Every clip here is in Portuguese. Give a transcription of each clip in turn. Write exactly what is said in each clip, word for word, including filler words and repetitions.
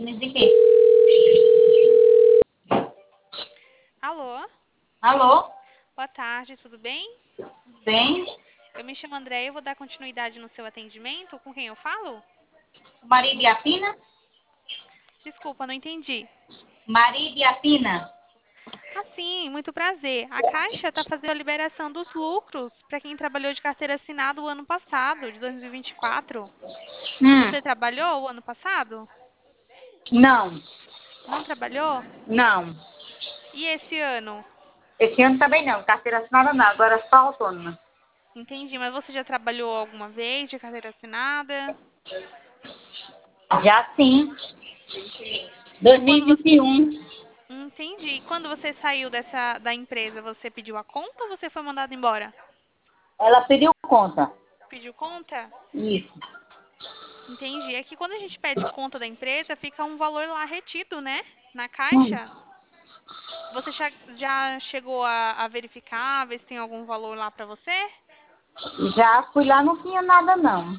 Alô? Alô? Boa tarde, tudo bem? Bem? Eu me chamo André e eu vou dar continuidade no seu atendimento. Com quem eu falo? Maria Biapina? Desculpa, não entendi. Maria Biapina? Ah, sim, muito prazer. A Caixa está fazendo a liberação dos lucros para quem trabalhou de carteira assinada o ano passado, de dois mil e vinte e quatro. Hum, Você trabalhou o ano passado? não, Não trabalhou? não. E esse ano? Esse ano também não, carteira assinada não, agora só autônoma. Entendi, mas você já trabalhou alguma vez de carteira assinada? Já sim, E quando você... dois mil e vinte e um. Entendi. E quando você saiu dessa da empresa, você pediu a conta ou você foi mandado embora? Ela pediu conta. Pediu conta? Isso. Entendi. É que quando a gente pede conta da empresa, fica um valor lá retido, né? Na Hum, caixa. Você já, já chegou a, a verificar, ver se tem algum valor lá pra você? já fui lá, não tinha nada não.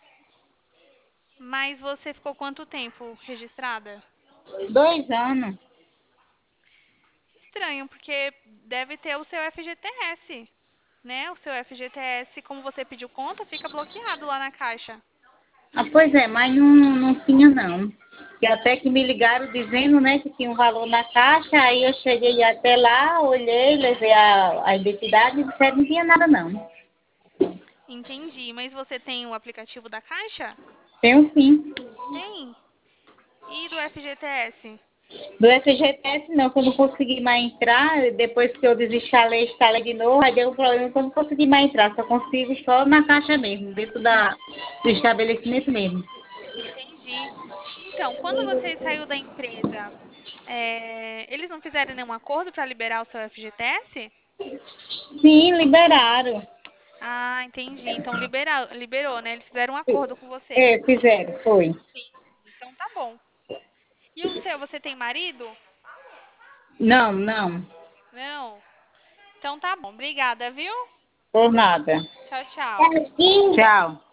Mas você ficou quanto tempo registrada? Dois anos. Estranho, porque deve ter o seu F G T S, né? O seu F G T S, como você pediu conta, fica bloqueado lá na caixa. Ah, pois é, mas não, não tinha não. E até que me ligaram dizendo, né, que tinha um valor na caixa, aí eu cheguei até lá, olhei, levei a, a identidade e disseram que não tinha nada não. Entendi. Mas você tem o aplicativo da caixa? Tenho sim. Tem. E do F G T S? Do F G T S não, que eu não consegui mais entrar, depois que eu desinstalei, instalei de novo, aí deu um problema que eu não consegui mais entrar, só consigo só na caixa mesmo, dentro da, do estabelecimento mesmo. Entendi. Então, quando você saiu da empresa, é, eles não fizeram nenhum acordo para liberar o seu F G T S? Sim, liberaram. Ah, entendi. Então libera, liberou, né? Eles fizeram um acordo com você. É, fizeram, foi. Então tá bom. E o seu, você tem marido? Não, não, Não? Então tá bom. Obrigada, viu? por nada. Tchau, tchau. Tchau.